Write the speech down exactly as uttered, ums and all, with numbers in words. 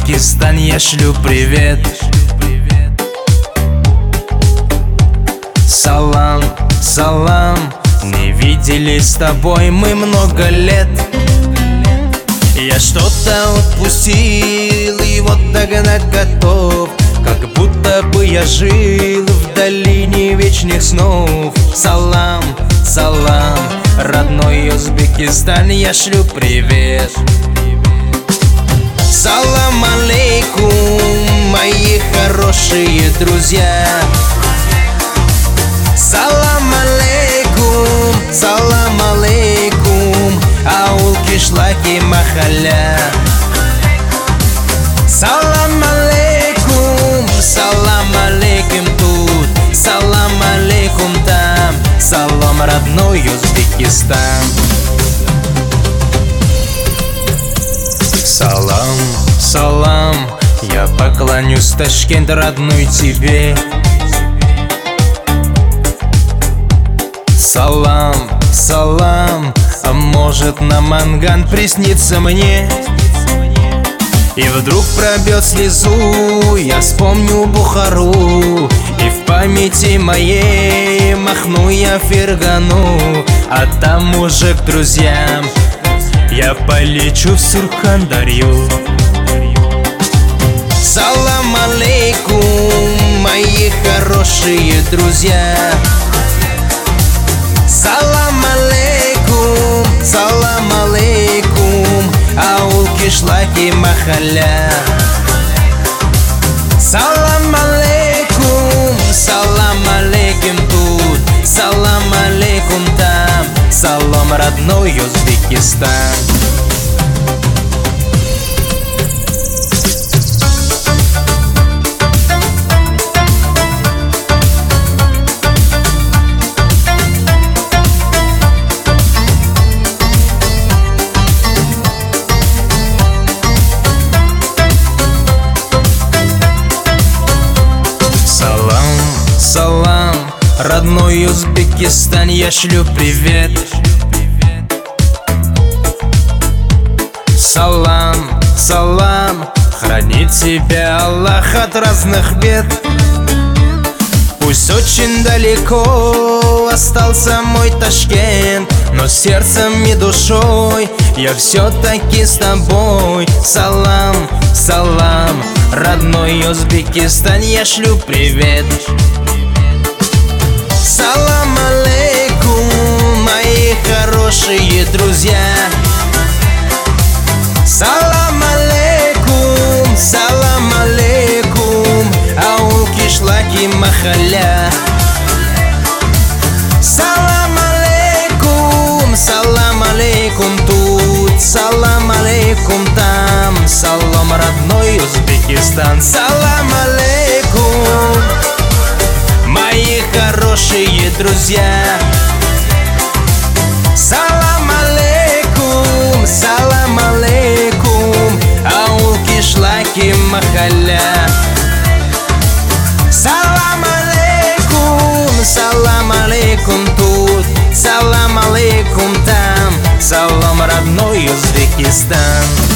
Узбекистан я шлю привет. Салам, салам, не виделись с тобой мы много лет. Я что-то упустил и вот догнать готов, как будто бы я жил в долине вечных снов. Салам, салам, родной Узбекистан, я шлю привет. Салам алейкум, мои хорошие друзья. Салам алейкум, салам алейкум, аул, кишлаки, махалля. Салам алейкум, салам алейкум тут, салам алейкум там, салам, родной Узбекистан. Салам, салам, я поклонюсь, Ташкент, родной тебе. Салам, салам, а может на манган приснится мне. И вдруг пробьет слезу, я вспомню Бухару, и в памяти моей махну я Фергану, а там уже к друзьям я полечу в Сурхандарью. Салам алейкум, мои хорошие друзья. Салам алейкум, салам алейкум, аул, кишлаки, махалля. Салам алейкум, салам алейкум тут, салам алейкум там, салам, родной Узбекистан. Салам, родной Узбекистан, я шлю привет. Салам, салам, хранит тебя Аллах от разных бед. Пусть очень далеко остался мой Ташкент, но сердцем и душой я все-таки с тобой. Салам, салам, родной Узбекистан, я шлю привет. Салам алейкум, мои хорошие друзья. Салам алейкум, салам алейкум, аул, кишлаки, махалля. Салам алейкум, салам алейкум тут, салам алейкум там, салам, родной Узбекистан. Салам алейкум, мои хорошие друзья. Салам алейкум, салам алейкум, аул, кишлаки, махалля. Салам алейкум, салам алейкум тут, салам алейкум там, салам, родной Узбекистан.